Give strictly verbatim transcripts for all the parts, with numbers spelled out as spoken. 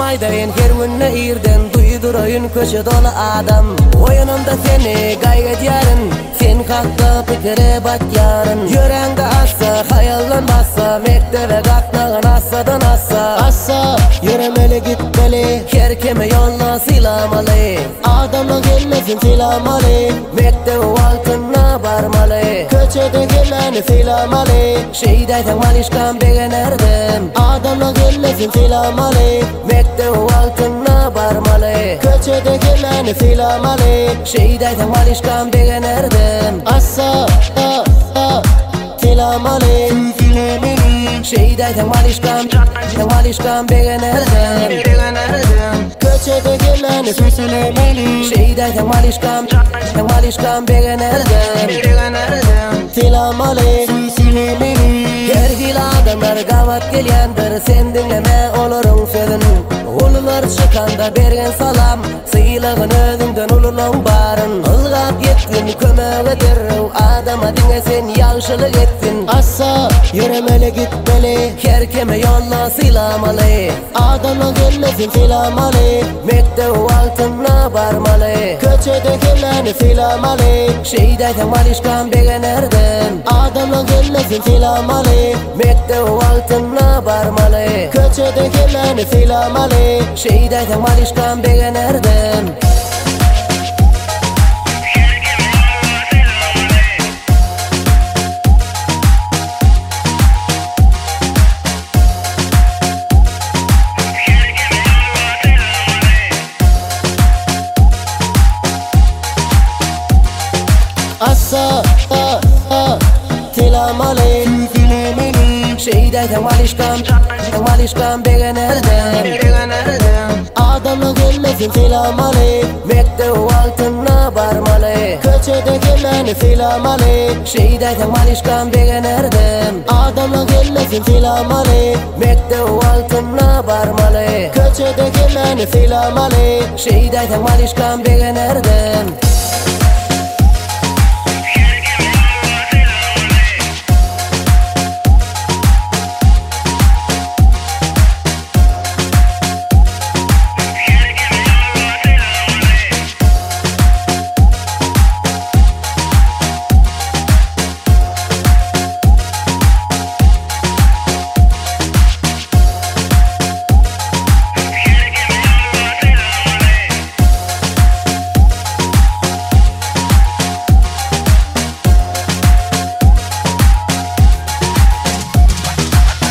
aydayın her günne irden duydurayın köşe dolu adam. Oyunumda seni gayret yarın, sen kalkta pikire bat yarın. Yüreğinde assa, hayallanmazsa, mektebe kalknağın assadan assa. Assa, yüremeli gitmeli, her kime yolla silamalı. Adamla gelmesin silamalı, mektebe altına varmalı. Köçede gelmeni silamalı, şeydaytan malişkan beğenerdim. Adamla gelmesin silamalı, mektebe altına varmalı. Köçede gelmeni silamalı, şeydaytan malişkan beğenerdim. Assa, a, a, silamalı, silemeli. Şeydaytan malişkan, malişkan beğenerdim. Köçede gelmeni silemeli, şeydaytan malişkan, malişkan beğenerdim. Silamalı, silemeli. Her hil adamlar gavat gelyendir, sen dinleme olurun sözün. Ulular çıkanda bergen salam, sıylığın özünden ululun barın. Ilgap yetkin kömeğedir, adama dinlesin yağışılık etsin. Assa, yüremeli gitmeli, her kime yolla silamalı. Adama gelmesin silamalı, mektebe altına varmalı. Köçede gelmeni silamalı, şeydaytan malişkan beğenerdim. Adama gelmesin silamalı, mektebe altına varmalı. Köçede gelmeni silamalı, şeydaytan malişkan beğenerdim. Assa, a, a, silamalı, silemeli. Şeydaytan malişkan, malişkan beğenerdim. Adamla gelmesin silamalı, mektebe altına varmalı. Köçede gelmeni silamalı, şeydaytan malişkan beğenerdim. Adamla gelmesin silamalı, mektebe altına varmalı. Köçede gelmeni silamalı, şeydaytan malişkan beğenerdim.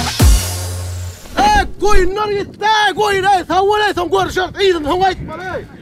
Koyunlar gitti, koyun ey, savun ey, son görüşürüz, iyidin, son aytma ey.